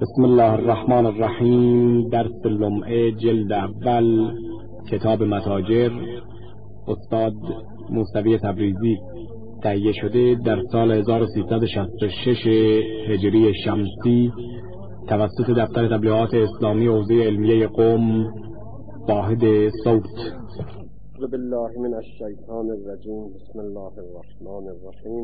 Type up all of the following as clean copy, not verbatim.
بسم الله الرحمن الرحیم. درس لمعه جلد اول، کتاب متاجر، استاد موسوی تبریزی، تهیه شده در سال 1366 هجری شمسی توسط دفتر تبلیغات اسلامی حوزه علمیه قم، واحد صوت. اعوذ بالله من الشیطان الرجیم. بسم الله الرحمن الرحیم.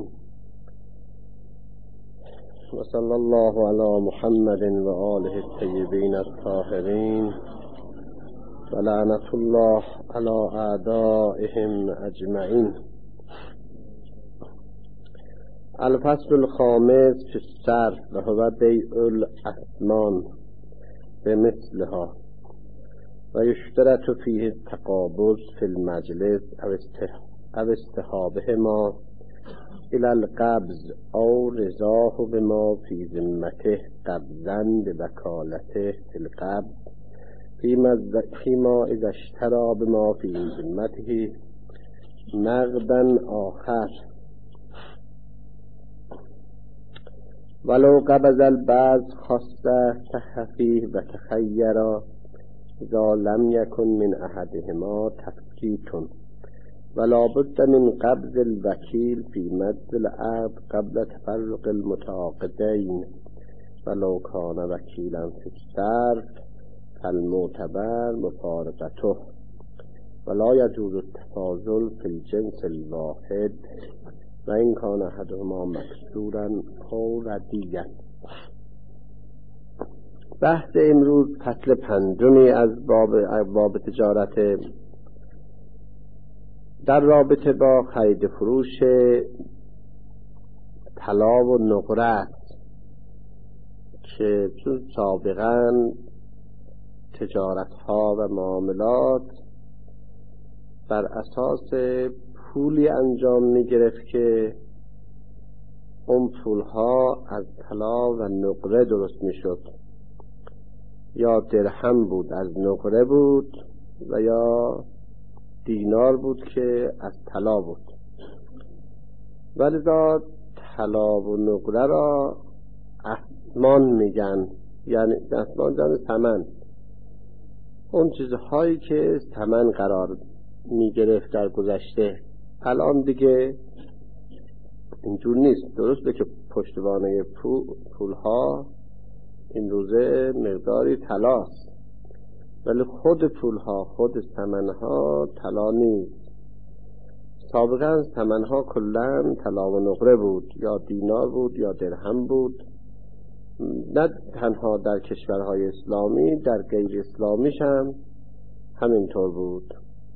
و صلی الله علی محمد و آله الطیبین الطاهرین و لعنت الله علی اعدائهم اجمعین. الفصل الخامس فی الصرف و هو بیع الاسمان بمثلها و یشترط فیه التقابض فی المجلس او استحابهما الى القبض او رضاه بما فی ذمته قبضا بوکالته فی القبض فیما اذا اشترى بما فی ذمته نقدا آخر ولو قبض البعض خاصه تحفیه و تخیرا اذا لم يكن من احدهما تفکیت ولا بد من قبض الوکیل فی مد العقد قبل تفرق المتعاقدین ولو کان وکیلا فی الصرف فالمعتبر مفارقته ولا يجوز التفاضل فی الجنس الواحد و این کان احدهما مکسورا او ردیا. بحث امروز فصل پنجمی از باب تجارت در رابطه با خرید فروش طلا و نقره است که چون سابقا تجارت ها و معاملات بر اساس پولی انجام می گرفت که اون پول ها از طلا و نقره درست می شد، یا درهم بود از نقره بود و یا دینار بود که از طلا بود. ولذا طلا و نقره را اسمان میگن، یعنی اسمان جان ثمن، اون چیزهایی که ثمن قرار میگرفت در گذشته. الان دیگه اینجور نیست. درسته که پشتوانه پولها این روزه مقداری طلاست، ولی خود پولها، خود ثمنها طلا نیست. سابقا ثمنها کلا طلا و نقره بود، یا دینار بود یا درهم بود. نه تنها در کشورهای اسلامی، در غیر اسلامیش هم همینطور بود.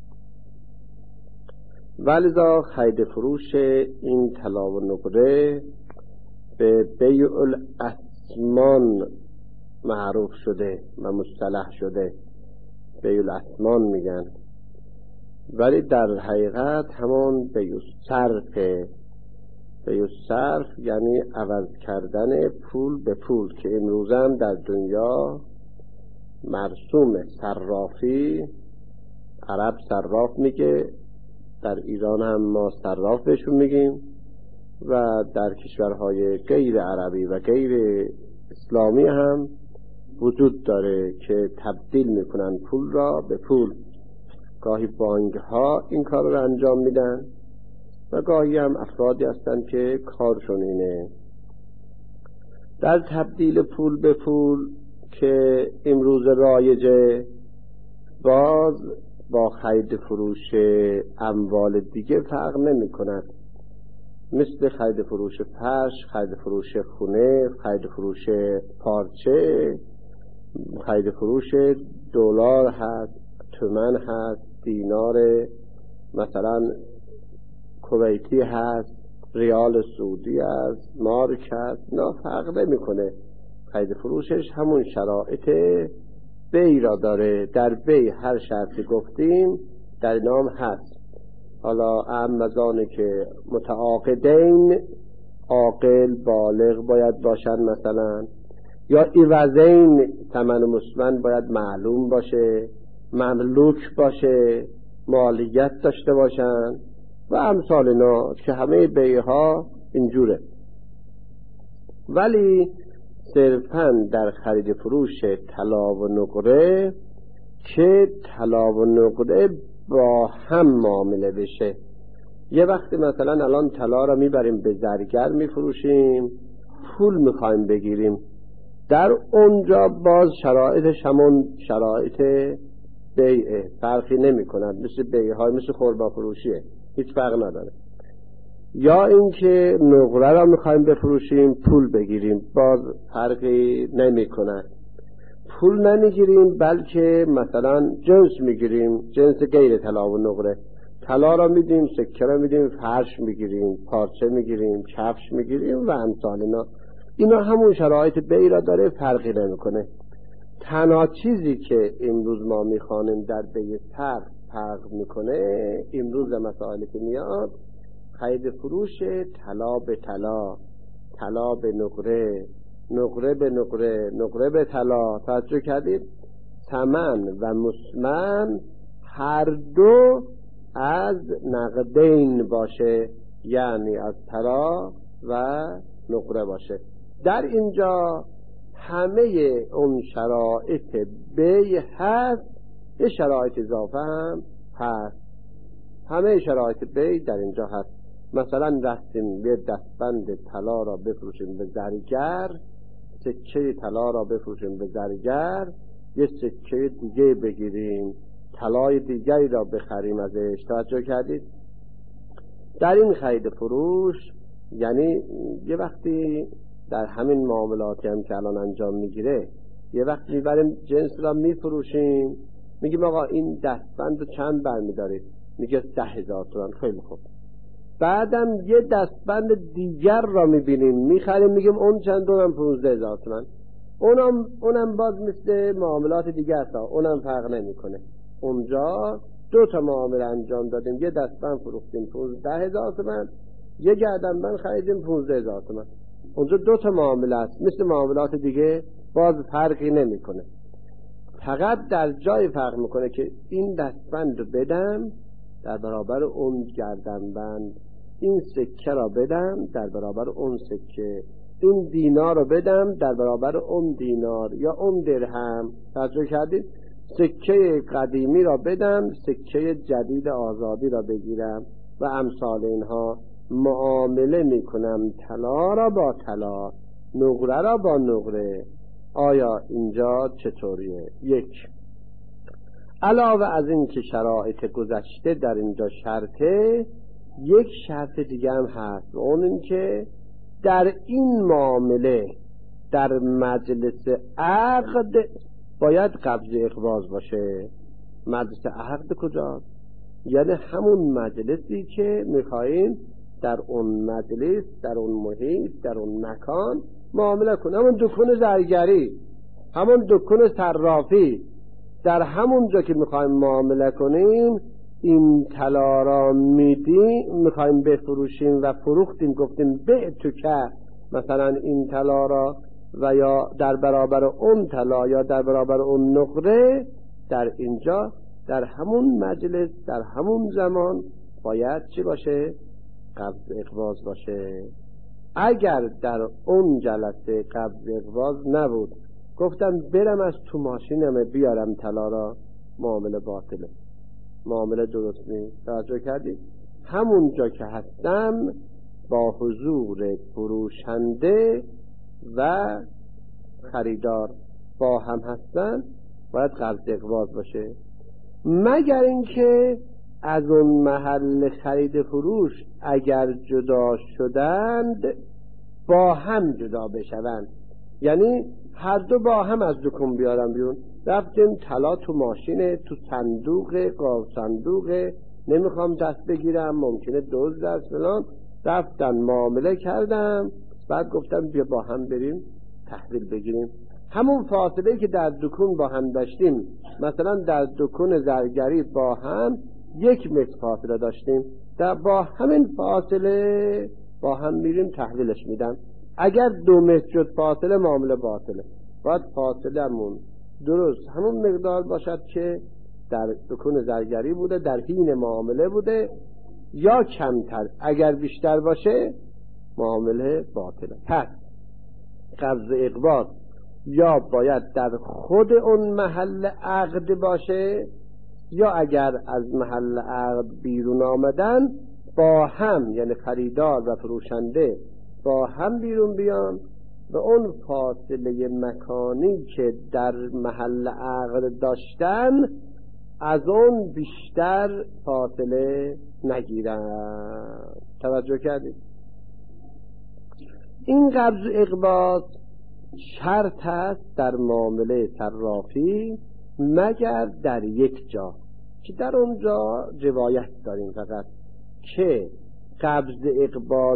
ولذا خرید فروش این طلا و نقره به بیع الاسمان معروف شده و مصطلح شده، بیع الاسمان میگن، ولی در حقیقت همون بیع الصرفه. بیع الصرف یعنی عوض کردن پول به پول، که امروز هم در دنیا مرسوم. صرافی، عرب صراف میگه، در ایران هم ما صراف بهشون میگیم، و در کشورهای غیر عربی و غیر اسلامی هم وجود داره که تبدیل میکنن پول را به پول. گاهی بانک ها این کار رو انجام میدن و گاهی هم افرادی هستن که کارشون اینه. در تبدیل پول به پول که امروز رایجه، باز با خرید فروش اموال دیگه فرق نمی کند. مثل خرید فروش فرش، خرید فروش خونه، خرید فروش پارچه، خرید فروش دلار هست، تومن هست، دینار مثلا کویتی هست، ریال سعودی هست، مارک هست. نه، فرق نمیکنه. خرید فروشش همون شرایط بیع را داره. در بیع هر شرطی گفتیم در نام هست. حالا اعمزانه که متعاقدین عاقل بالغ باید باشن مثلا، یا عوضین ثمن مسمن باید معلوم باشه، مملوک باشه، مالیت داشته باشن و امثال اینا، که همه بیعها اینجوره. ولی صرفاً در خرید فروش طلا و نقره که طلا و نقره با هم معامله بشه. یه وقتی مثلا الان طلا را میبریم به زرگر میفروشیم، پول میخوایم بگیریم، در اونجا باز شرایطش همون شرایط بیعه، فرقی نمی کند، مثل بیعهای مثل خرما فروشیه، هیچ فرق نداره. یا اینکه نقره را میخوایم بفروشیم پول بگیریم، باز فرقی نمی کند. پول نمیگیریم بلکه مثلا جنس میگیریم، جنس غیر طلا و نقره. طلا را میدیم، سکه را میدیم، فرش میگیریم، پارچه میگیریم، کفش میگیریم و امثال اینا همون شرایط بیع را داره، فرقی نمیکنه. تنها چیزی که امروز ما میخوانیم در بیع فرق میکنه، امروز مسائلی که میاد، خرید فروش طلا به طلا، طلا به نقره، نقره به نقره، نقره به طلا. توجه کردید؟ ثمن و مسمن هر دو از نقدین باشه، یعنی از طلا و نقره باشه. در اینجا همه اون شرایط بیع هست، یه شرایط اضافه هم هست. همه شرایط بیع در اینجا هست. مثلا رفتیم یه دستبند طلا را بفروشیم به زرگر، سکه طلا را بفروشیم به زرگر، یه سکه دیگه بگیریم، طلای دیگری را بخریم ازش. توجه کردید؟ در این خرید فروش یعنی یه وقتی در همین معاملاتی هم که الان انجام میگیره، یه وقتی میبریم جنس را میفروشیم، میگیم آقا این دستبند رو چند برمیدارید؟ میگه 10,000 تومان. خیلی خوب. بعدم یه دستبند دیگر را میبینیم میخریم، میگیم اون چند؟ اونم 15,000 تومان. اونم باز مثل معاملات دیگه است، اونم فرق نمیکنه. اونجا دو تا معامله انجام دادیم، یه دستبند فروختیم 15,000 تومان، یه گردنبند خریدیم 15,000 تومان. اونجا دو تا معامله است، مثل معاملات دیگه باز فرقی نمیکنه. فقط در جای فرق میکنه که این دستبند رو بدم در برابر اون گردنبند، این سکه را بدم در برابر اون سکه، این دینار رو بدم در برابر اون دینار یا اون درهم. توجه کردید؟ سکه قدیمی را بدم، سکه جدید آزادی را بگیرم و امثال اینها. معامله میکنم طلا را با طلا، نقره را با نقره. آیا اینجا چطوریه؟ یک، علاوه از این که شرایط گذشته در اینجا شرطه، یک شرط دیگه هم هست، اون این که در این معامله در مجلس عقد باید قبض اقباض باشه. مجلس عقد کجاست؟ یعنی همون مجلسی که میخواییم در اون مجلس، در اون محیط، در اون مکان معامله کنیم. همون دکان زرگری، همون دکان صرافی، در همون جا که میخوایم معامله کنیم، این طلا را میخوایم بفروشیم و فروختیم، گفتیم بعت که مثلا این طلا را و یا در برابر اون طلا یا در برابر اون نقره، در اینجا در همون مجلس در همون زمان باید چی باشه؟ قبض اقباض باشه. اگر در اون جلسه قبض اقباض نبود، گفتم برم از تو ماشینم بیارم طلا را، معامله باطله، معامله درست نیست. توجه کردید؟ همون جا که هستم با حضور فروشنده و خریدار با هم هستن، باید قبض اقباض باشه. مگر اینکه از اون محل خرید فروش اگر جدا شدند با هم جدا بشوند، یعنی هر دو با هم از دکون بیارم بیرون. رفتیم طلا تو ماشینه، تو صندوق، قاب صندوق، نمیخوام دست بگیرم، ممکنه دزد است فلان، رفتن معامله کردم، بعد گفتم بیا با هم بریم تحویل بگیریم. همون فاصله که در دکون با هم داشتیم، مثلا در دکون زرگری با هم 1 متر فاصله داشتیم، با همین فاصله با هم میریم تحویلش میدم. اگر 2 متر شد فاصله، معامله باطله. باید فاصله همون درست همون مقدار باشد که در دکون زرگری بوده، در حین معامله بوده، یا کمتر. اگر بیشتر باشه معامله باطله. پس قبض اقباض یا باید در خود اون محل عقد باشه یا اگر از محل عقد بیرون آمدن با هم، یعنی خریدار و فروشنده با هم بیرون بیان و اون فاصله مکانی که در محل عقد داشتن از اون بیشتر فاصله نگیرن. توجه کردید؟ این قبض اقباض شرط است در معامله صرافی مگر در یک جا که در اونجا روایت داریم فقط که قبض اقباض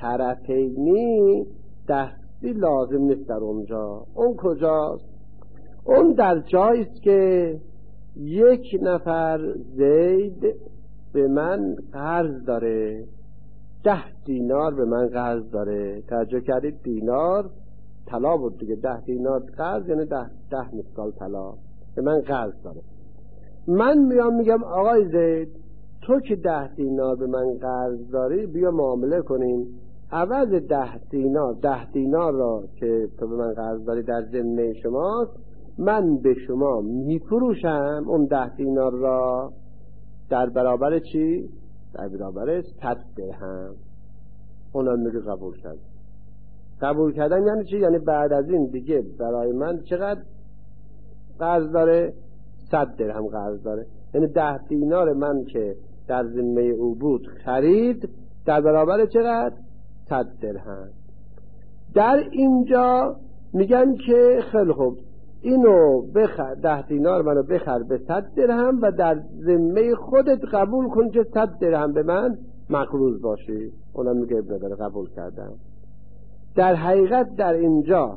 طرفینی دستی لازم نیست در اونجا. اون کجاست؟ اون در جایی است که یک نفر زید به من قرض داره، 10 دینار به من قرض داره. توجه کردید؟ دینار طلا بود دیگه، 10 دینار قرض یعنی 10 مثقال طلا به من قرض داره. من میام میگم آقای زید تو که 10 دینار به من قرض داری بیا معامله کنیم، عوض 10 دینار را که تو به من قرض داری در ذمه شماست، من به شما میفروشم اون 10 دینار را در برابر چی؟ در برابر 100 درهم. اونم میگه قبول کرد. قبول کردن یعنی چی؟ یعنی بعد از این دیگه برای من چقدر قرض داره؟ 100 درهم قرض داره. یعنی 10 دینار من که در ذمه او بود خرید در برابر چقدر؟ 100 درهم. در اینجا میگن که خیلی خوب اینو بخر، 10 دینار منو بخر به 100 درهم و در ذمه خودت قبول کن که 100 درهم به من مقروض باشی. اونم میگه نداره، قبول کردم. در حقیقت در اینجا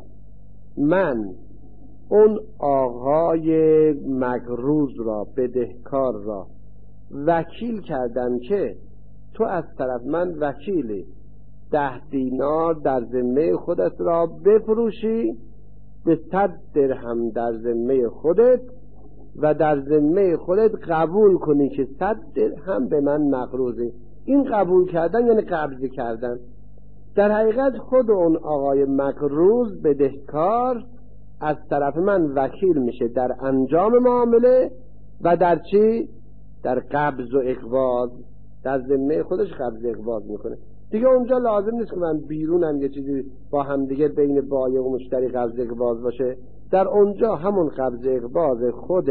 من اون آقای مقروض را، بدهکار را وکیل کردم که تو از طرف من وکیلی 10 دینار در ذمه خودت را بفروشی به 100 درهم در ذمه خودت و در ذمه خودت قبول کنی که 100 درهم به من مقروضی. این قبول کردن یعنی قبض کردن. در حقیقت خود اون آقای مقروض بدهکار از طرف من وکیل میشه در انجام معامله و در چی؟ در قبض و اقباض، در ذمه خودش قبض و اقباض میکنه دیگه. اونجا لازم نیست که من بیرونم یه چیزی با هم دیگه بین بایع و مشتری قبض و اقباض باشه. در اونجا همون قبض و اقباض خود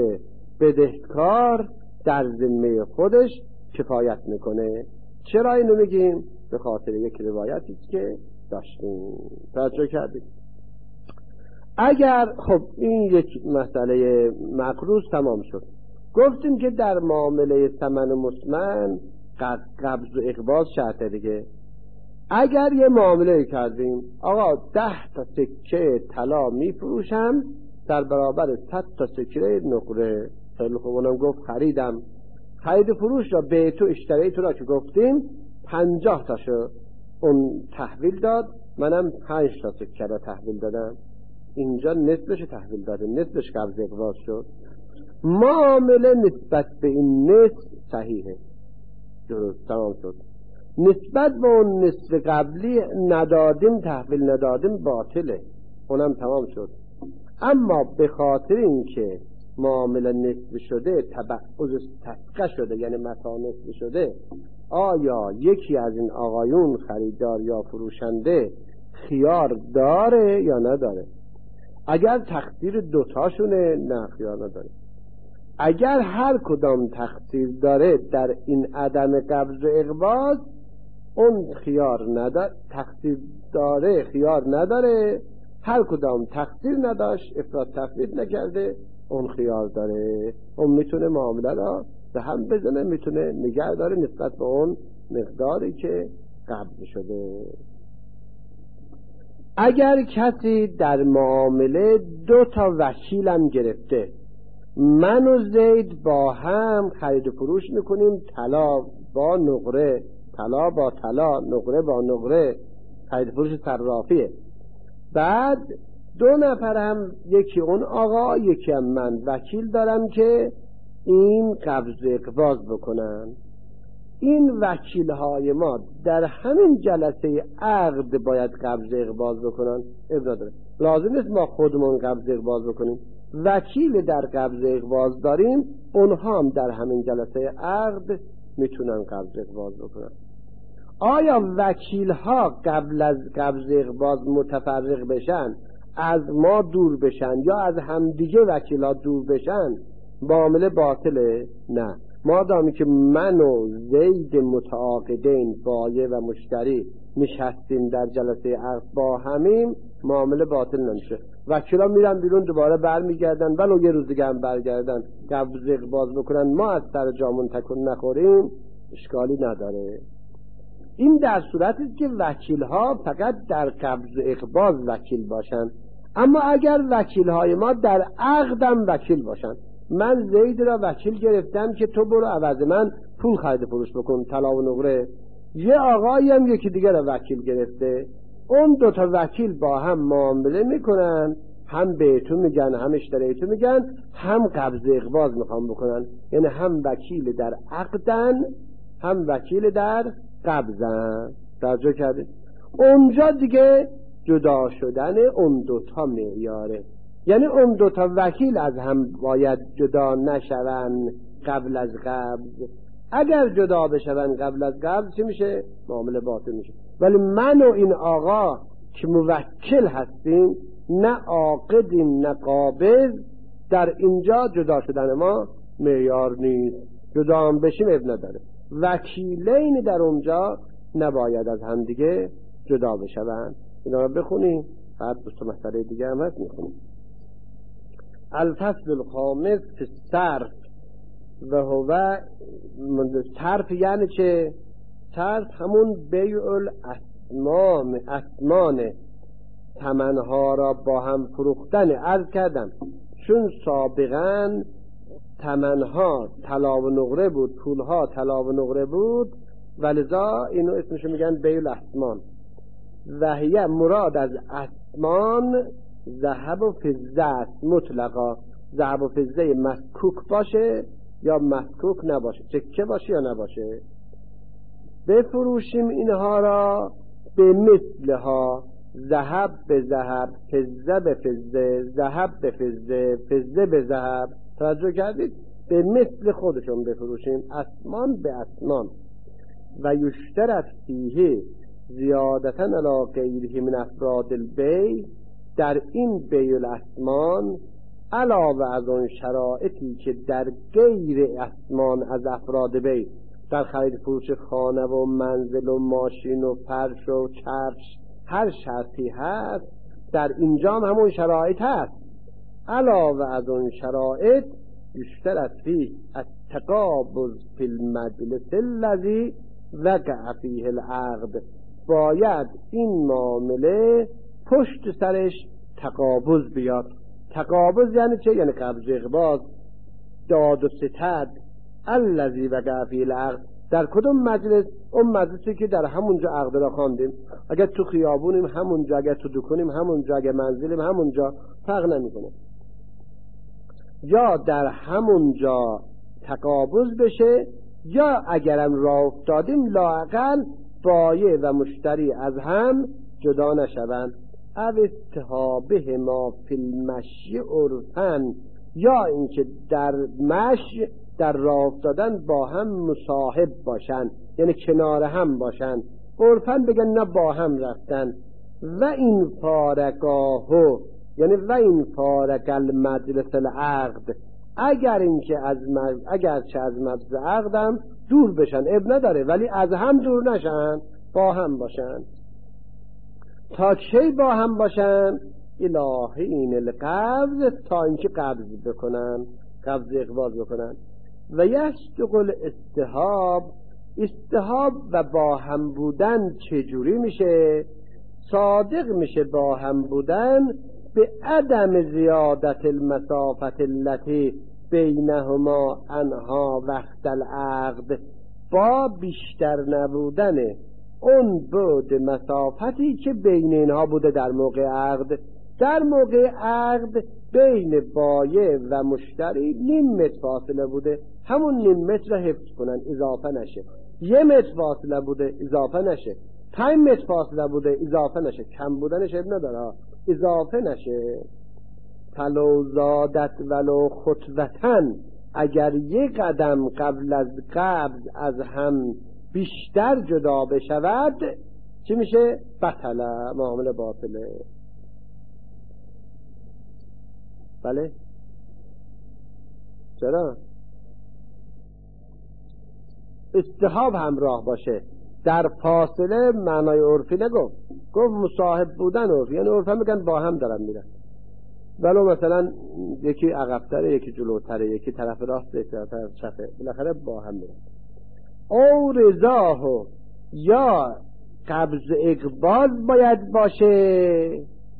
بدهکار در ذمه خودش کفایت میکنه. چرا اینو میگیم؟ به خاطر یک روایتی که داشتیم. توجه کردید؟ اگر خب این یک مسئله مقروض تمام شد، گفتیم که در معامله ثمن مسمن قبض و اقباض شرطه دیگه. اگر یه معامله کردیم آقا 10 تا سکه طلا میفروشم در برابر 100 تا سکه نقره، خیلی خوب. اونم گفت خریدم. خرید فروش را به تو اشتری تو را که گفتیم 50 تاشو اون تحویل داد، منم 5 تا سکه را تحویل دادم. اینجا نصفش تحویل داده، نصفش قبض اقباض شد. معامله نسبت به این نصف صحیحه، درست، تمام شد. نسبت به اون نصف قبلی ندادیم، تحویل ندادیم، باطله، اونم تمام شد. اما به خاطر اینکه معامله نصف شده، تبعض تفقه شده، یعنی متا نصف شده، آیا یکی از این آقایون خریدار یا فروشنده خیار داره یا نداره؟ اگر تقصیر دوتاشونه نه، خیار نداره. اگر هر کدام تقصیر داره در این عدم قبض و اقباض، اون خیار نداره. تقصیر داره خیار نداره. هر کدام تقصیر نداشت، افراط تفرید نکرده، اون خیار داره. اون میتونه معامله را به هم بزنه، میتونه نگه داره نسبت به اون مقداری که قبض شده. اگر کسی در معامله 2 تا وکیلم گرفته، من و زید با هم خرید و فروش میکنیم، طلا با نقره، طلا با طلا، نقره با نقره، خرید و فروش صرافیه. بعد 2 نفر هم، یکی اون آقا یکی هم من، وکیل دارم که این قبض و اقباض بکنن. این وکیل‌های ما در همین جلسه عقد باید قبض اقباض بکنن. ابدا داره، لازم نیست ما خودمون قبض اقباض بکنیم. وکیل در قبض اقباض داریم، اونها هم در همین جلسه عقد میتونن قبض اقباض بکنن. آیا وکیل‌ها قبل از قبض اقباض متفرق بشن، از ما دور بشن، یا از همدیگه وکیل‌ها دور بشن، معامله باطله؟ نه. مادامی که من و زید متعاقدین، بایع و مشتری، نشستیم در جلسه عقد با همیم، معامله باطل نمیشه. وکیلا میرن بیرون دوباره برمیگردن، ولو یه روز دیگه هم برگردن قبض اقباض بکنن، ما از سر جامون تکون نخوریم، اشکالی نداره. این در صورتی است که وکیل‌ها فقط در قبض اقباض وکیل باشن. اما اگر وکیل‌های ما در عقدم وکیل باشن، من زید را وکیل گرفتم که تو برو عوض من پول خرید فروش بکن، طلا و نقره، یه آقایی هم یکی دیگر را وکیل گرفته، اون دوتا وکیل با هم معامله میکنن، هم به تو میگن هم اشتری تو میگن، هم قبض اقباض میخوان بکنن، یعنی هم وکیل در عقدن هم وکیل در قبضن. توجه کردید؟ اونجا دیگه جدا شدن اون دوتا معیاره، یعنی اون دوتا وکیل از هم باید جدا نشون قبل از قبض. اگر جدا بشون قبل از قبض چی میشه؟ معامله باطل میشه. ولی من و این آقا که موکل هستیم، نه عاقدیم نه قابض، در اینجا جدا شدن ما معیار نیست. جدا هم بشیم اب نداره. وکیلین در اونجا نباید از هم دیگه جدا بشون. اینا رو بخونیم، بعد دو مسئله دیگه هم هست میخونیم. الفصل الخامس فی الصرف و هو صرف یعنی چه؟ صرف همون بیع الاسمان، ثمنها را با هم فروختن. عرض کردم چون سابقا ثمنها طلا و نقره بود، پولها طلا و نقره بود، ولذا اینو اسمشو میگن بیع الاسمان. و هی مراد از اسمان ذهب و فضه است مطلقا. ذهب و فضه مسکوک باشه یا مسکوک نباشه، چکه باشه یا نباشه. بفروشیم اینها را به مثلها، ذهب به ذهب، فضه به فضه، ذهب به فضه، فضه به ذهب. توجه کردید؟ به مثل خودشون بفروشیم، اسمان به اسمان. و یشترط فیه زیادتاً علی غیره من افراد البیع، در این بیع الاسمان علاوه از اون شرایطی که در غیر اسمان از افراد بیع، در خرید فروش خانه و منزل و ماشین و فرش و کفش، هر شرطی هست در اینجا همون شرایط هست. علاوه از اون شرایط یشترط فیه التقابض فی المجلس الذی وقع فیه العقد، باید این معامله پشت سرش تقابض بیاد. تقابض یعنی چه؟ یعنی قبض اقباض، داد و ستد. الذی وقع فیه العقد، در کدوم مجلس؟ اون مجلسی که در همونجا عقد را خواندیم. اگر تو خیابونیم همونجا، اگر تو دکونیم همونجا، اگر منزلیم همونجا، فرق نمیکنه. یا در همونجا تقابض بشه، یا اگرم راه افتادیم لااقل بایع و مشتری از هم جدا نشوند. او استحابه ما فی المشی عرفن، یا اینکه در مشی، در راه افتادن با هم مصاحب باشن، یعنی کنار هم باشن. عرفن بگن نه با هم رفتن. و این فارقاهو، یعنی و این فارق المجلس العقد، اگرچه از مجلس عقدم دور بشن اب نداره، ولی از هم دور نشن، با هم باشن. تا کی با هم باشن؟ الهین القبض، تا اینکه قبض بکنن، قبض اقباض بکنن. و یصدق استحاب و با هم بودن چجوری میشه؟ صادق میشه با هم بودن به عدم زیادت المسافت التي بینهما انها وقت العقد، با بیشتر نبودن اون بعد مسافتی که بین اینها بوده در موقع عقد. در موقع عقد بین بایع و مشتری 0.5 متر فاصله بوده، همون 0.5 متر را حفظ کنن، اضافه نشه. 1 متر فاصله بوده اضافه نشه، 5 متر فاصله بوده اضافه نشه، کم بودنش اب نداره، اضافه نشه. فلو زادت ولو خطوتن، اگر 1 قدم قبل از قبض از هم بیشتر جدا بشود چی میشه؟ بطله، معامله باطله. بله چرا؟ استحاب همراه باشه. در فاصله معنای عرفی نگفت، گفت مصاحب بودن عرفی، یعنی عرفا میگن با هم دارن میرن، ولو مثلا یکی عقب‌تره یکی جلوتره، یکی طرف راست یکی طرف چپه، بالاخره با هم میرن. او رضاه، یا قبض اقباض باید باشه،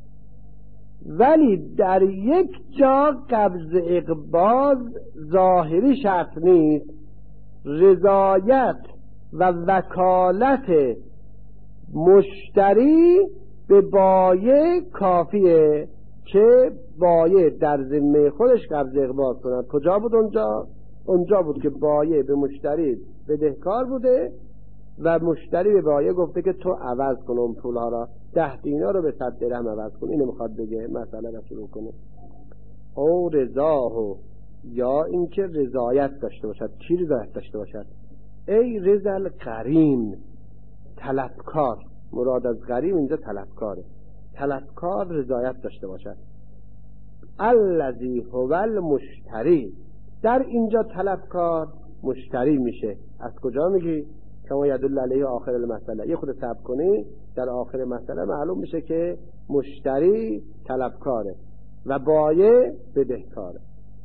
ولی در یک جا قبض اقباض ظاهری شرط نیست. رضایت و وکالت مشتری به بایع کافیه که بایع در ذمه خودش قبض اقباض کند. کجا بود اونجا بود که بایع به مشتری بدهکار بوده و مشتری به بایع گفته که تو عوض کن اون پولها را، 10 دینار رو به 100 درهم عوض کن. اینو میخواد بگه، مسئله را شروع کنه. او رضاه، یا اینکه رضایت داشته باشد. چی رضایت داشته باشد؟ ای رضا غریم، طلبکار. مراد از غریم اینجا طلبکاره. طلبکار رضایت داشته باشد. الذی هو المشتری، در اینجا طلبکار مشتری میشه. از کجا میگی؟ کما یدل علیه آخر المسئله. یه خود صبر کنی، در آخر مسئله معلوم میشه که مشتری طلبکاره و بایع بدهکاره.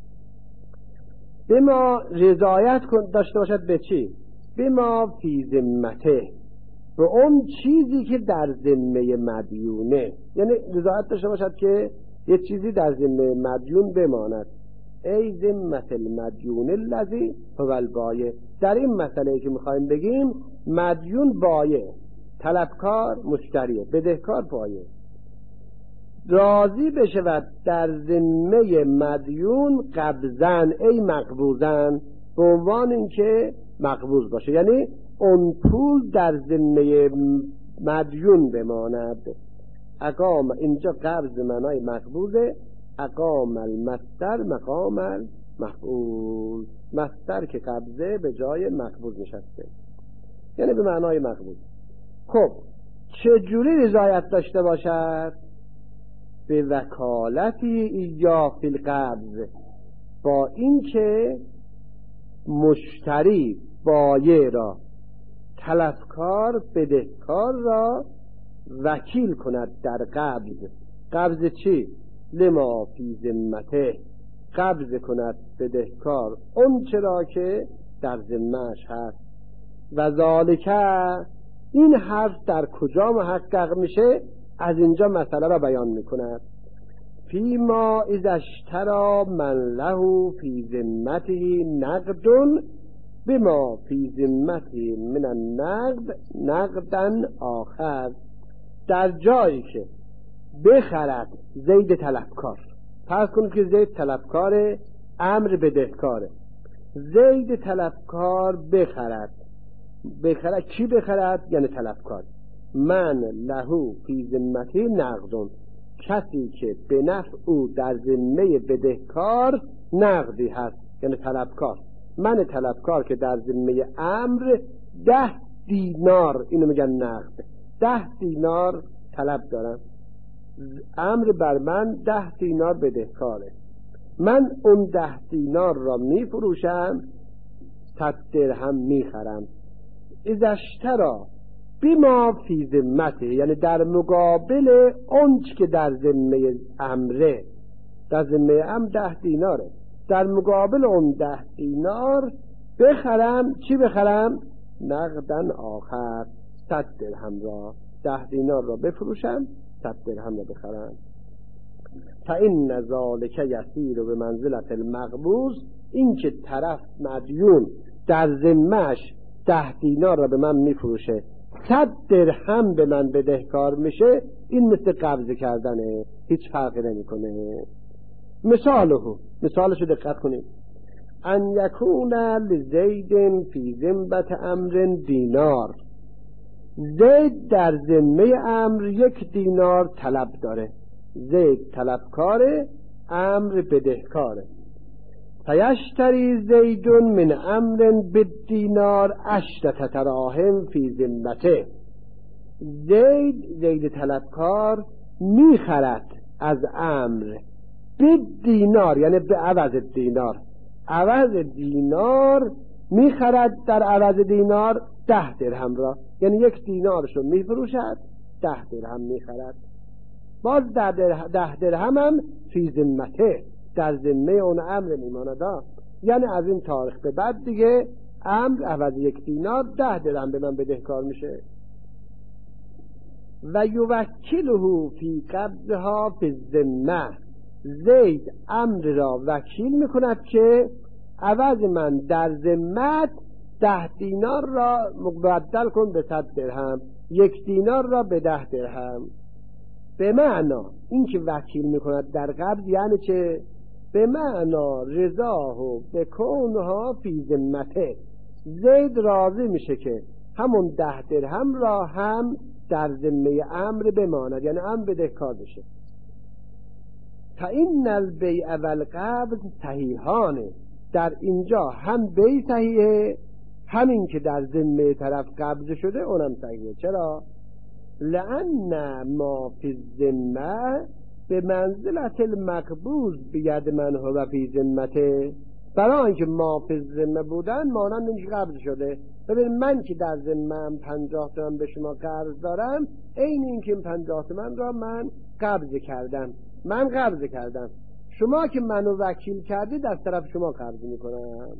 به ما رضایت داشته باشد به چی؟ به ما فی ذمته، به اون چیزی که در ذمه مدیونه. یعنی رضایت داشته باشد که یه چیزی در ذمه مدیون بماند. ای ذمت المدیون الذی هو البایع. در این مسئله که میخوایم بگیم، مدیون بایع، طلبکار مشتریه، بدهکار بایع. راضی بشود در ذمه مدیون قبضن، ای مقبوضن، به عنوان اینکه مقبوض باشه، یعنی اون پول در ذمه مدیون بماند. اقام، اینجا قبض معنای مقبوضه. اقام المصدر مقام المفعول، مصدر که قبضه به جای مقبوض نشسته، یعنی به معنای مقبوض. خب چجوری رضایت داشته باشد؟ به وکالتی یا فی القبض، با اینکه مشتری بایع را، طلبکار بدهکار را وکیل کند در قبض. قبض چی؟ لما فی ذمته، قبض کند بدهکار اون چرا که در ذمه‌اش هست. و ذالک، این حرف در کجا محقق میشه؟ از اینجا مسئله را بیان میکند. فی ما اذا اشتری من له فی ذمته نقد بما فی ذمته من النقد نقدا آخر. در جایی که بخرد زید طلبکار، فرض کنید که زید طلبکار، امر بدهکاره، زید طلبکار بخرد کی بخرد؟ یعنی طلبکار. من له فی ذمته نقدون، کسی که به نفع او در ذمه بدهکار نقدی هست، یعنی طلبکار. من طلبکار که در ذمه امر 10 دینار، اینو میگن نقد، 10 دینار طلب دارم، امر بر من 10 دینار بدهکاره، من اون 10 دینار را میفروشم، 100 درهم میخرم. اذا اشتری بما فی ذمته، یعنی در مقابل اون که در ذمه امره، در ذمه امر 10 دیناره، در مقابل اون 10 دینار بخرم چی بخرم؟ نقدن آخر، 100 درهم را، 10 دینار را بفروشم، 100 درهم را بخرم. فإن ذلک یسیر به منزلت المقبوض، این که طرف مدیون در ذمه‌اش 10 دینار را به من میفروشه، 100 درهم به من بدهکار میشه، این مثل قبض کردنه، هیچ فرقی نمیکنه. مثالشو دقت کنید. ان یکون لزید فی ذمة امر دینار، زید در ذمه امر 1 دینار طلب داره. زید طلبکاره، امر بدهکاره. فیشتری زید من امر بالدینار 10 دراهم فی ذمته. زید طلبکار میخرد از امر بالدینار، یعنی به عوض دینار، عوض دینار میخرد، در عوض دینار 10 درهم را، یعنی 1 دینارشو میفروشد 10 درهم میخرد. باز 10 درهم هم فی ذمته، در ذمه اون امر میماند. یعنی از این تاریخ به بعد دیگه امر عوض 1 دینار 10 درهم به من بدهکار میشه. و یوکله فی قبضها فی الذمه، زید امر را وکیل میکند که عوض من در ذمت 10 دینار را مبدل کن به 100 درهم، 1 دینار را به 10 درهم. به معنا این که وکیل میکند در قبض یعنی چه؟ به معنا رضاه بکونها فی ذمته، زید راضی میشه که همون 10 درهم را هم در ذمه امر بماند، یعنی امر بدهکار بشه. فإن البیع و القبض صحیحانه، در اینجا هم بیع صحیحه، همین که در ذمه طرف قبض شده اونم صحیحه. چرا؟ لأن ما فی الذمه به منزلت المقبوض بید من هو فی ذمته، برای اینکه ما فی الذمه بودن مانند اینکه قبض شده. ببین من که در ذمه‌ام 50 تومن به شما قرض دارم، عین این که 50 تومن را من قبض کردم، شما که منو وکیل کردید از طرف شما قبض میکنم.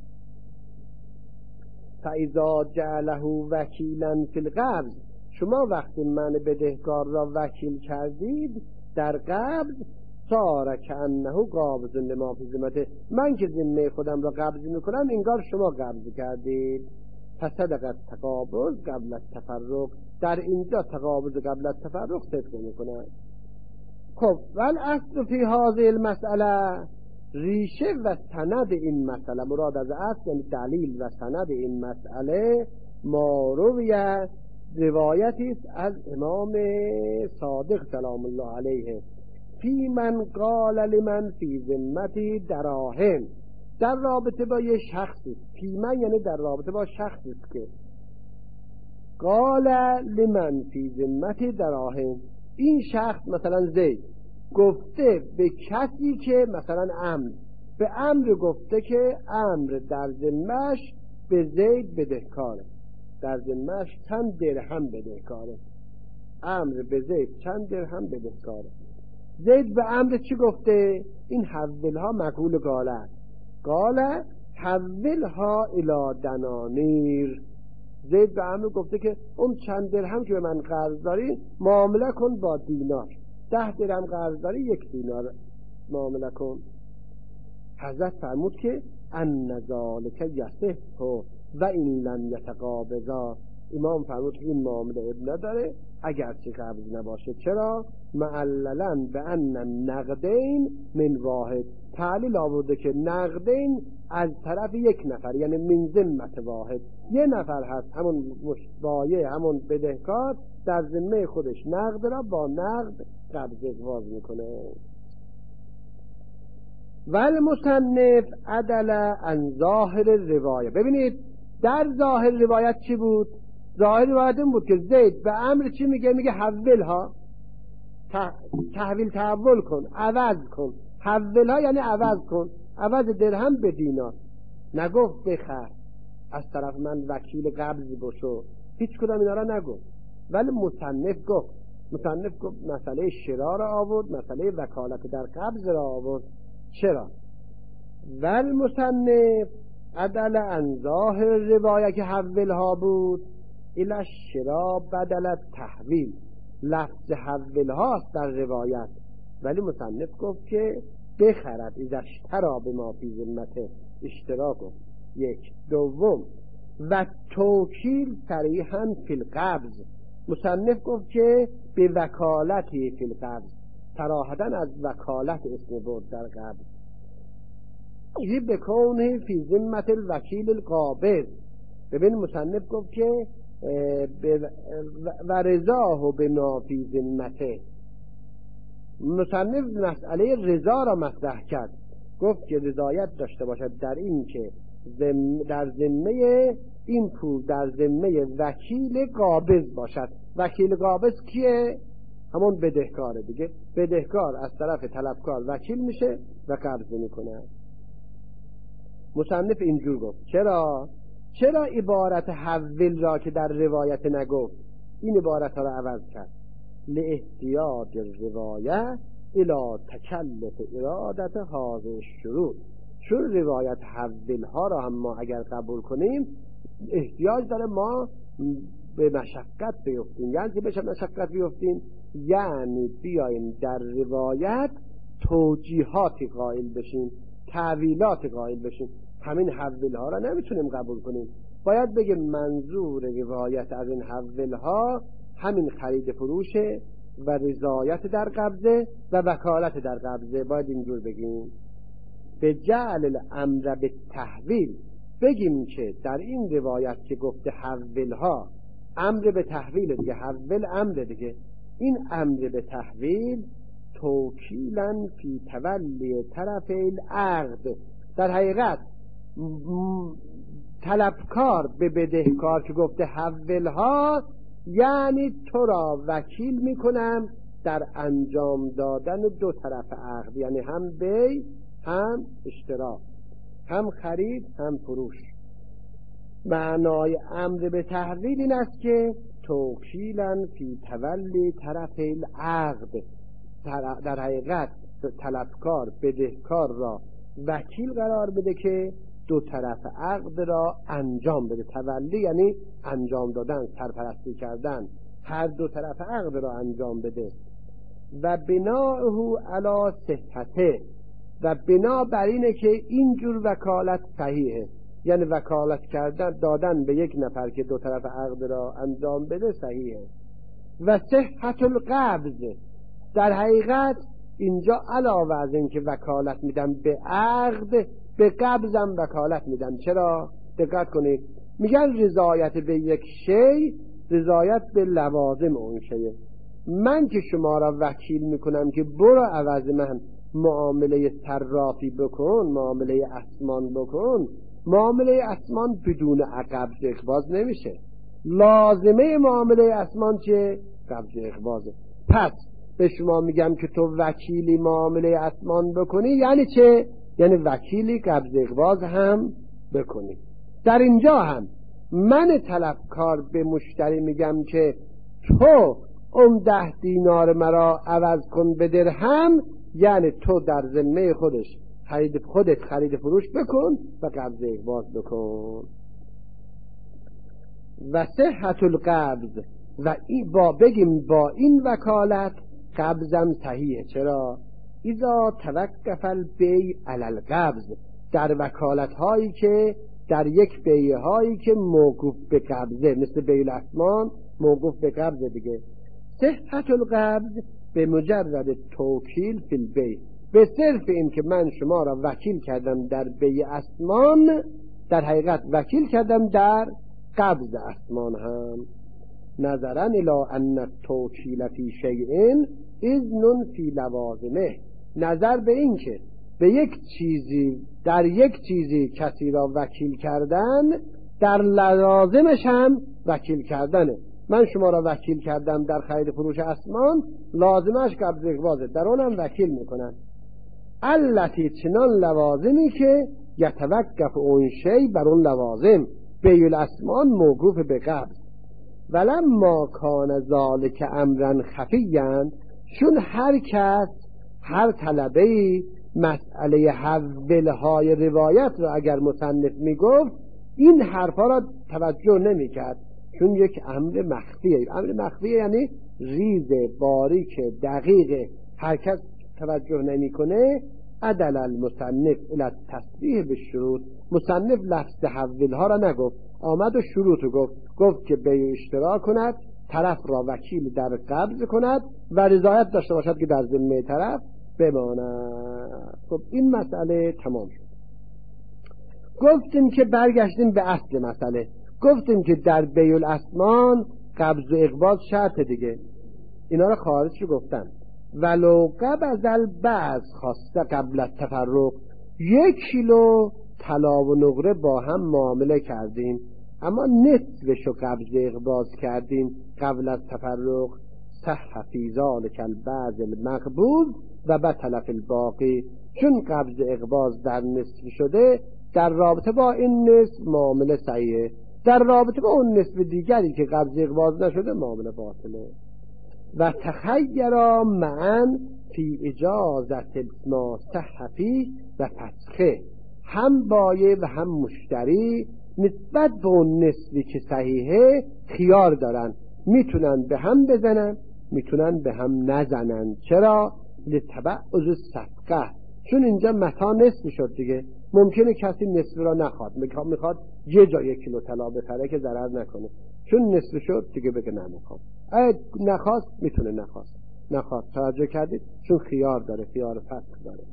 فاذا جعله وکیلا فی القبض، شما وقتی من بدهکار را وکیل کردید در قبض، صار کأنه قابض لما فی ذمته، من که ذمه خودم را قبض میکنم انگار شما قبض کردید. فصدق تقابض قبل التفرق، در اینجا تقابض قبل التفرق صدق میکنه. خب والاصل فی هذه المسئله، ریشه و سند این مسئله، مراد از اصل یعنی دلیل و سند این مسئله، ما رویه روایتی است از امام صادق سلام الله علیه، فی من قال لمن فی ذمتی دراهم، در رابطه با یه شخصی، فی من یعنی در رابطه با شخصی که قال لمن فی ذمتی دراهم، این شخص مثلا زید گفته به کسی که مثلا به امر گفته که امر در ذمه‌اش به زید بدهکاره، در ذمه‌اش چند درهم بدهکاره، امر به زید چند درهم بدهکاره. زید به امر چی گفته؟ این حولها مقول قاله، قاله حولها الی دنانیر، زید به امر گفته که اون چند درهم که به من قرض داری معامله کن با دینار، 10 درهم قرض داری 1 دینار معامله کن. حضرت فرمود که ان ذالک یصح و این لم یتقابضا، امام فرمود که این معامله اب نداره اگر چه قبض نباشه. چرا؟ معللا به ان نقدین من واحد، تعلیل آورده که نقدین از طرف 1 نفر، یعنی من ذمت واحد، 1 نفر هست، همون مشبایه، همون بدهکار در ذمه خودش نقد را با نقد قبض اجواز میکنه. والمصنف عدل عن ظاهر روایه، ببینید در ظاهر روایت چی بود؟ ظاهر روایت این بود که زید به امر چی میگه؟ میگه حولها، تحویل کن، عوض کن، حولها یعنی عوض کن، عوض درهم به دینار. نگفت بخر از طرف من وکیل قبض بشو، هیچ کدام اینا را نگفت. ولی مصنف گفت مسئله شرا را آورد، مسئله وکالت در قبض را آورد. چرا؟ والمصنف عدل عن ظاهر روایه که حولها بود الی الشرا بدل تحویل، لفظ حولها است در روایت، ولی مصنف گفت که بخرد، اذا اشترا به ما فی ذمته، اشترا گفت. 1. دوم و توکیل صریحا فی القبض، مصنف گفت که به وکالتی فی القبض، صراحتاً از وکالت اسم برد در قبض. یه بکونه فی ذمت الوکیل القابض. ببین مصنف گفت که و رضاه بما فی ذمته. مصنف مسئله رضا را مطرح کرد، گفت که رضایت داشته باشد در این که در ذمه این پول در ذمه وکیل قابض باشد. وکیل قابض کیه؟ همون بدهکاره دیگه. بدهکار از طرف طلبکار وکیل میشه و قبض میکنه. مصنف اینجور گفت. چرا عبارت حول را که در روایت نگفت این عبارت ها را عوض کرد؟ لاحتیاج الروایت الی تکلف ارادت هذه الشروط. چون روایت حول ها را هم ما اگر قبول کنیم احتیاج داره ما به مشقت بیفتیم. یعنی به مشقت بیفتیم یعنی بیاییم در روایت توجیهاتی قائل بشیم، تعویلات قائل بشیم. همین حول ها را نمیتونیم قبول کنیم، باید بگیم منظور روایت از این حول ها همین خرید فروشه و رضایت در قبضه و وکالت در قبضه. باید اینجور بگیم. به جعل الامر به تحویل، بگیم که در این روایت که گفته حول ها امر به تحویل دیگه، حول امر دیگه، این امر به تحویل توکیلا فی تولی طرف العقد. در حقیقت طلبکار به بدهکار که گفته حول ها یعنی تو را وکیل میکنم در انجام دادن دو طرف عقد، یعنی هم بی هم اشتراک، هم خرید هم فروش. معنای امر به تحویل این است که توکیلا فی تولی طرف العقد، در حقیقت طلبکار بدهکار را وکیل قرار بده که دو طرف عقد را انجام بده. تولی یعنی انجام دادن، سرپرستی کردن، هر دو طرف عقد را انجام بده. و بناءه علی صحته، و بنا بر اینه که اینجور وکالت صحیحه، یعنی وکالت کردن دادن به یک نفر که دو طرف عقد را انجام بده صحیحه. و صحت القبض، در حقیقت اینجا علاوه از این که وکالت میدم به عقد، به قبضم وکالت میدم. چرا؟ دقت کنید، میگن رضایت به یک شی رضایت به لوازم اون شیه. من که شما را وکیل میکنم که برو عوض من معامله صرافی بکن، معامله اسمان بکن، معامله اسمان بدون قبض اقباض نمیشه. لازمه معامله اسمان چه؟ قبض اقباضه. پس به شما میگم که تو وکیلی معامله اسمان بکنی یعنی چه؟ یعنی وکیلی قبض اقباض هم بکنی. در اینجا هم من طلبکار به مشتری میگم که تو 10 دینار مرا عوض کن به درهم، یعنی تو در ذمه خودت خرید فروش بکن و قبض اقباض بکن. و صحت القبض، و بگیم با این وکالت قبضم صحیحه. چرا؟ اذا توقف البیع علی القبض، در وکالت هایی که در یک بیع هایی که موقوف به قبضه، مثل بیع الاسمان موقوف به قبضه دیگه. صحت القبض به مجرد توکیل فی البیع، به صرف این که من شما را وکیل کردم در بیع اسمان، در حقیقت وکیل کردم در قبض اسمان هم. نظرا الی ان التوکیل فی شیء اذن فی لوازمه، نظر به این که به یک چیزی در یک چیزی کسی را وکیل کردن در لوازمش هم وکیل کردنه. من شما را وکیل کردم در خرید فروش اسمان، لازمش قبض اقباضه، در اونم وکیل میکنن. التی چنان لوازمی که یتوقف اون شی بر اون لوازم، بیع الاسمان موقوف به قبض. ولما کان ذالک امرا خفیا، چون هر کس هر طلبه‌ای مسئله حولهای روایت را اگر مصنف میگفت این حرفا را توجه نمیکرد، چون یک امر مخفیه. امر مخفیه یعنی ریز باریک دقیق، هر کس توجه نمیکنه. عدل المصنف الی التصریح بالشروط، مصنف لفظ حولها را نگفت، آمد و شروط گفت که بیع اشتراک کند، طرف را وکیل در قبض کند و رضایت داشته باشد که در ذمه طرف بماند. خب این مسئله تمام شد. گفتیم که برگشتیم به اصل مسئله، گفتیم که در بیع الاسمان قبض و اقباض شرط دیگه، اینا رو خارج گفتن. ولو قبض البعض خواسته قبل التفرق، 1 کیلو طلا و نقره با هم معامله کردیم اما نصفشو قبض و اقباض کردیم قبل از تفرق، صح فی ذلک البعض المقبوض و بطل فی الباقی. چون قبض و اقباض در نصف شده، در رابطه با این نصف معامله صحیحه، در رابطه با اون نصف دیگری که قبض و اقباض نشده معامله باطله. و تخیرا معا فی اجازت ما صح فیه و فسخه، هم بایع و هم مشتری نسبت به اون نسبی که صحیحه خیار دارن، میتونن به هم بزنن میتونن به هم نزنن. چرا؟ لتبعض الصفقه، چون اینجا متا نصف شد دیگه، ممکنه کسی نصف را نخواد، میخواد یه جا 1 کیلو طلا بخره که ضرر نکنه، چون نصف شد دیگه بگه نمیخوام. اگه نخواست میتونه نخواست. توجه کردید؟ چون خیار داره، خیار فسخ داره.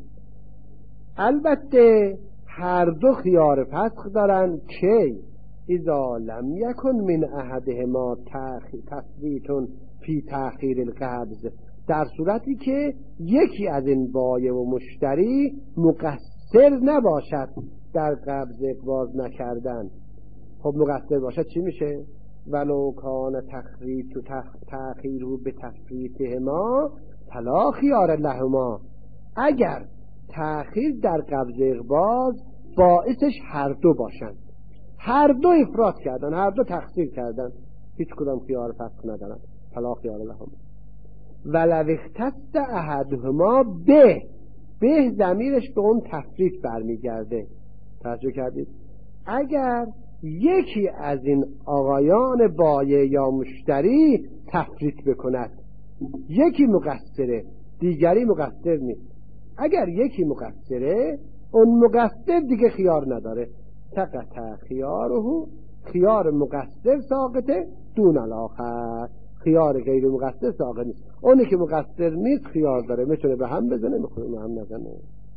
البته هر دو خیار فسخ دارن که اذا لم یکن من احدهما تفویت فی تأخیر القبض، در صورتی که یکی از این بایع و مشتری مقصر نباشد در قبض اقباض نکردن. خب مقصر باشد چی میشه؟ ولو کان تخریج و تأخیر به تفریطهما فلا خیار لهما، اگر تأخیر در قبض اقباض باعثش هر دو باشند، هر دو افراط کردن، هر دو تقصیر کردن، هیچ کدام خیار فسخ ندارن، فلا خیار لهما. ولو اختص احدهما به ضمیرش به اون تفریط برمیگرده. توجه کردید؟ اگر یکی از این آقایان بایع یا مشتری تفریط بکند، یکی مقصره دیگری مقصر نیست، اگر یکی مقصره اون مقصر دیگه خیار نداره، سقط خیاره، خیار مقصر ساقطه دون الاخر، خیار غیر مقصر ساقط نیست. اونی که مقصر نیست خیار داره، میتونه به هم بزنه میتونه به هم نزنه.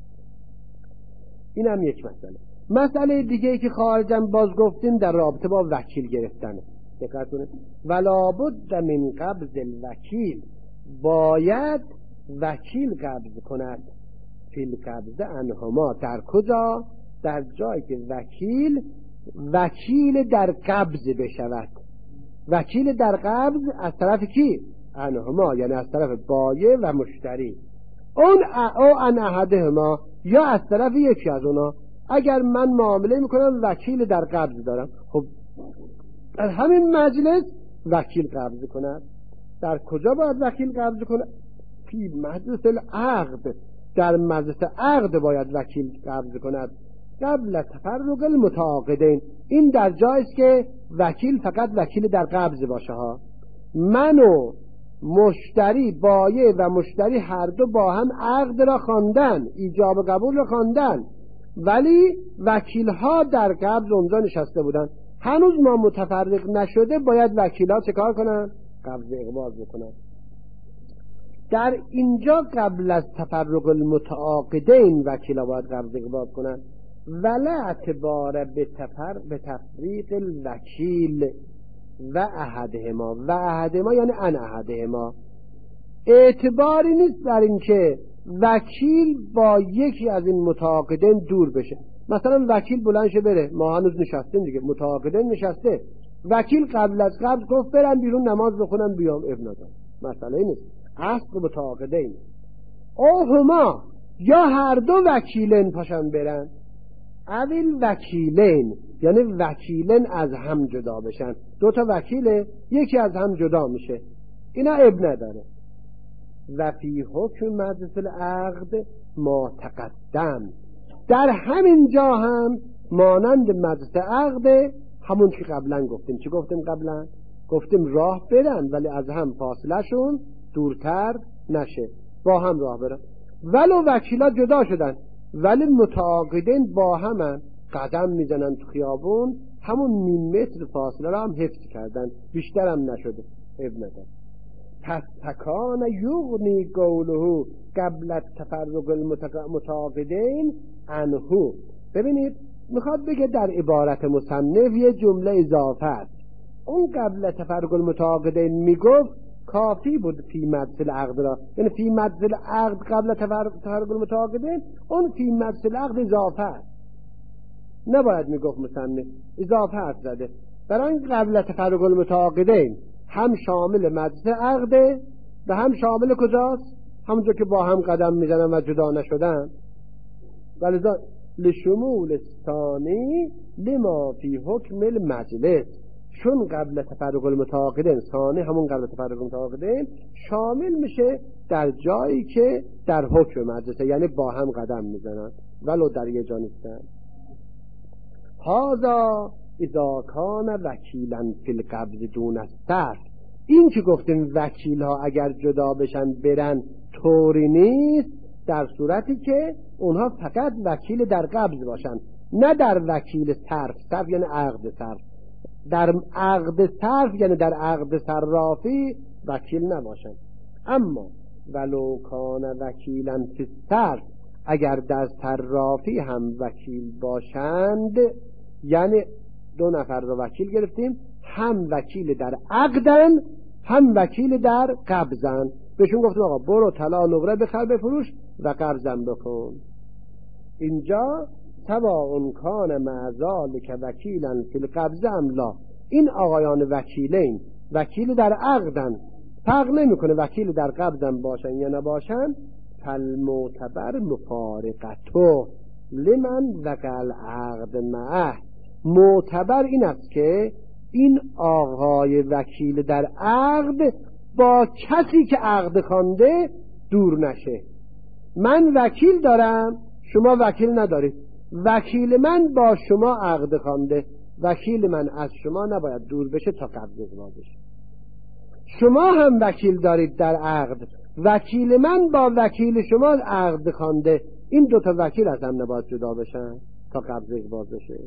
این هم یک مسئله دیگه ای که خارجم باز گفتیم در رابطه با وکیل گرفتنه. دقت کنید، ولا بد من قبض الوکیل، باید وکیل قبض کند فی القبض عنهما، در کجا؟ در جایی که وکیل در قبض بشود. وکیل در قبض از طرف کی؟ عنهما، یعنی از طرف بایع و مشتری. اون او ان احدهما، یا از طرف یکی از اونا. اگر من معامله میکنم وکیل در قبض دارم، خب در همین مجلس وکیل قبض کند. در کجا باید وکیل قبض کند؟ فی مجلس العقد، در مجلس عقد باید وکیل قبض کند قبل تفرق المتعاقدین. این در جایی است که وکیل فقط وکیل در قبض باشه ها. من و مشتری، بایع و مشتری هر دو با هم عقد را خواندن، ایجاب قبول را خواندن، ولی وکیل ها در قبض اونجا نشسته بودن، هنوز ما متفرق نشده، باید وکیل ها چه کار کنن؟ قبض اقباض بکنن. در اینجا قبل از تفرق المتعاقدین وکیل ها باید قبض اقباض کنن. ولا اعتبار به تفریق الوکیل و احدهما، و احدهما یعنی ان احدهما، اعتباری نیست در این که وکیل با یکی از این متعاقدین دور بشه. مثلا وکیل بلند شه بره، ما هنوز نشستیم دیگه، متعاقدین نشسته، وکیل قبل از قبض گفت برن بیرون نماز بخونن بیام، ابن دار مسئله نیست، اصل متعاقدین. او هما، یا هر دو وکیلین پاشن برن، اول وکیلین یعنی وکیلین از هم جدا بشن، دو تا وکیله یکی از هم جدا میشه، اینا اب نداره. و فی حکم مجلس العقد ما تقدم، در همین جا هم مانند مجلس عقد همون که قبلا گفتیم. چی گفتیم قبلا؟ گفتیم راه برن ولی از هم فاصله شون دورتر نشه، با هم راه برن. ولو وکیلا جدا شدن ولی متعاقدین با همن، قدم میزنن تو خیابون، همون نیم متر فاصله را هم حفظ کردن، بیشتر هم نشده، اب نداره. پس تکان یغنی قوله قبل تفرق المتعاقدین عنه. ببینید میخواد بگه در عبارت مصنف یه جمله اضافه است. اون قبل تفرق المتعاقدین میگفت کافی بود فی مدخل عقد را، یعنی فی مدخل عقد قبل تفرق المتعاقدین، اون فی مدخل عقد اضافه است، نباید میگفت مصنف، اضافه است زده. برای قبل تفرق المتعاقدین هم شامل مدخل عقده و هم شامل کجاست؟ همونجا که با هم قدم میزنن و جدا نشدن. ولذا لشمول ثانی لما فی حکم المجلس، چون قبل تفرق المتعاقدین، ثانی همون قبل تفرق المتعاقدین، شامل میشه در جایی که در حکم مجلسه، یعنی با هم قدم میزنن ولو در یه جا نیستن. هذا اذا کان وکیلا فی القبض دون الصرف، این که گفتیم وکیل ها اگر جدا بشن برن طوری نیست، در صورتی که اونها فقط وکیل در قبض باشن، نه در وکیل صرف. صرف یعنی عقد صرف، در عقد صرف یعنی در عقد صرافی وکیل نباشن. اما ولو کان وکیلا فی الصرف، اگر در صرافی هم وکیل باشند، یعنی دو نفر رو وکیل گرفتیم، هم وکیل در عقدن هم وکیل در قبضن، بهشون گفتیم آقا برو طلا نقره بخر بفروش و قبضم بکن. اینجا سواء کان مع ذلک وکیلا فی القبض ام لا، این آقایان وکیلین وکیل در عقدن، فرق نمیکنه وکیل در قبضن باشن یا نباشن. فالمعتبر مفارقته لمن وقع العقد معه، معتبر این است که این آقای وکیل در عقد با کسی که عقد خوانده دور نشه. من وکیل دارم، شما وکیل ندارید، وکیل من با شما عقد خوانده، وکیل من از شما نباید دور بشه تا قبض ازدواج بشه. شما هم وکیل دارید در عقد، وکیل من با وکیل شما عقد خوانده، این دوتا وکیل از هم نباید جدا بشن تا قبض ازدواج بشه.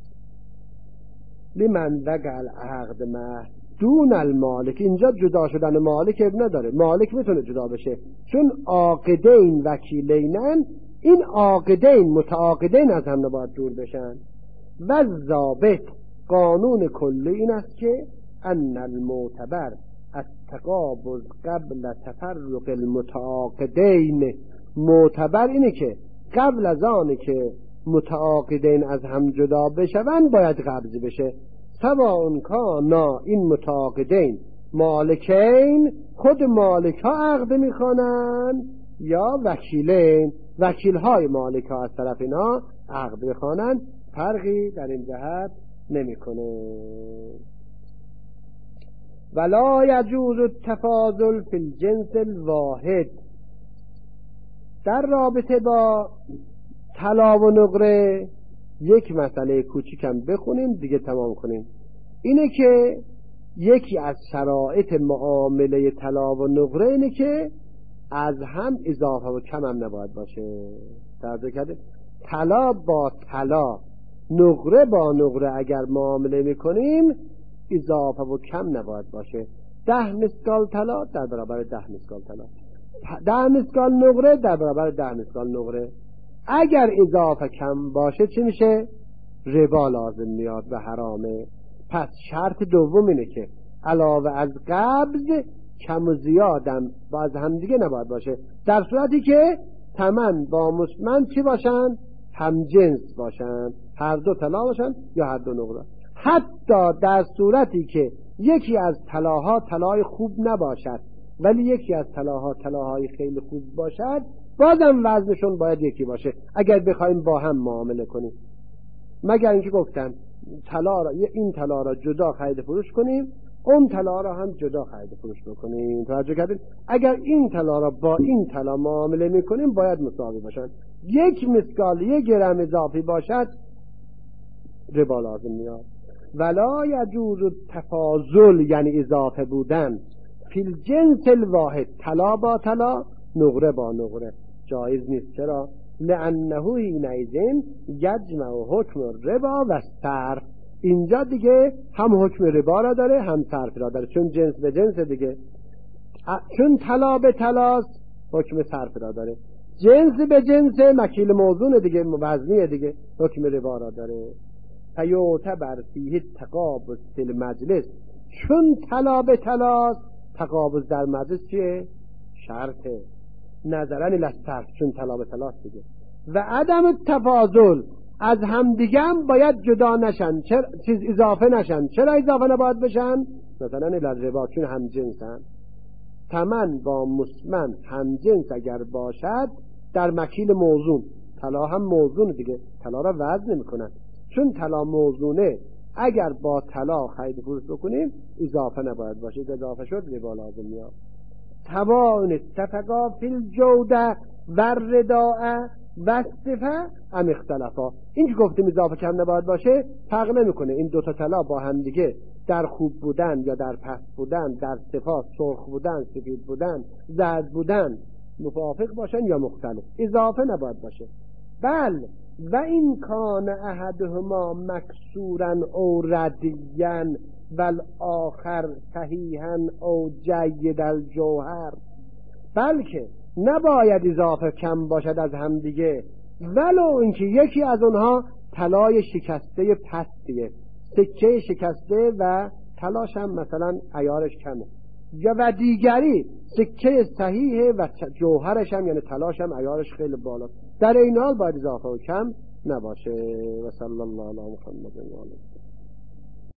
لمن وقع العقد مع دون المالک، اینجا جدا شدن مالک اب نداره، مالک میتونه جدا بشه، چون عاقدین وکیلینن، این عاقدین متعاقدین از هم نباید دور بشن. و ضابط قانون کلی این است که ان المعتبر التقابض قبل تفرق المتعاقدین، معتبر اینه که قبل از آن که متعاقدین از هم جدا بشون باید قبض بشه. سواء کانا، این متعاقدین مالکین، خود مالک ها عقد میخوانن، یا وکیلین وکیل های مالک ها از طرف اینا عقد میخوانن، فرقی در این جهت نمیکنه. ولا یجوز التفاضل فی الجنس الواحد، در رابطه با طلا و نقره یک مسئله کوچیکم بخونیم دیگه تمام کنیم. اینه که یکی از شرایط معامله طلا و نقره اینه که از هم اضافه و کم هم نباید باشه. توجه کردید؟ طلا با طلا، نقره با نقره اگر معامله میکنیم اضافه و کم نباید باشه. 10 مسکال طلا در برابر 10 مسکال طلا، 10 مسکال نقره در برابر 10 مسکال نقره. اگر اضافه کم باشه چی میشه؟ ربا لازم میاد و حرامه. پس شرط دوم اینه که علاوه از قبض کم و زیادم باز هم دیگه نباید باشه، در صورتی که ثمن با مسمن چی باشن؟ هم جنس باشن، هر دو طلا باشن یا هر دو نقره. حتی در صورتی که یکی از طلاها طلای خوب نباشد ولی یکی از طلاها طلاهای خیلی خوب باشد، بازم وزنشون باید یکی باشه اگر بخوایم با هم معامله کنیم. مگر اینکه گفتن طلا را، این طلا را جدا خرید فروش کنیم، اون طلا را هم جدا خرید فروش بکنیم. توجه کردید؟ اگر این طلا را با این طلا معامله میکنیم باید مساوی باشن. 1 مسکال 1 گرم اضافی باشد ربا لازم میاد. ولا یجوز التفاضل، یعنی اضافه بودن، فی الجنس الواحد، طلا با طلا، نقره با نقره جایز نیست. چرا؟ لانه حینئذ یجمع حکم الربا و صرف، اینجا دیگه هم حکم ربا را داره هم صرف را داره، چون جنس به جنس دیگه، چون طلا به طلاست حکم صرف را داره. جنس به جنس، مکیل موزون دیگه، وزنیه دیگه، حکم ربا را داره. فیعتبر فیه تقابض فی المجلس، چون طلا به طلاست، تقابض در مجلس چیه؟ شرطه. نظرن لصرف، چون طلا به طلاست دیگه. و عدم التفاضل، از همدیگه هم باید جدا نشن، چیز اضافه نشن. چرا اضافه نباید بشن؟ مثلا الربا، چون هم جنسن. ثمن با مسمن هم جنس اگر باشد در مکیل موزون، طلا هم موزون دیگه، طلا را وزن میکنن، چون طلا موزونه اگر با طلا خرید فروش بکنیم اضافه نباید باشه، اضافه شد ربا لازم میاد. توان اتفقا فی الجوده و الرداء و الصفه ام اختلافا. این که گفتیم اضافه کم نباید باشه فرق نمیکنه این دوتا طلا با هم دیگه در خوب بودن یا در پست بودن، در صفات سرخ بودن، سفید بودن، زرد بودن موافق باشن یا مختلف، اضافه نباید باشه. بل و این کان احدهما مکسورا او ردیا بل آخر صحیحا او جید الجوهر، بلکه نباید اضافه کم باشد از هم دیگه، ولو اینکه یکی از اونها طلای شکسته پستیه، سکه شکسته و تلاش هم مثلا عیارش کمه، یا و دیگری سکه صحیحه و جوهرش هم یعنی تلاش هم عیارش خیلی بالا، در این حال باید اضافه و کم نباشه. و صلی الله علی محمد و آله.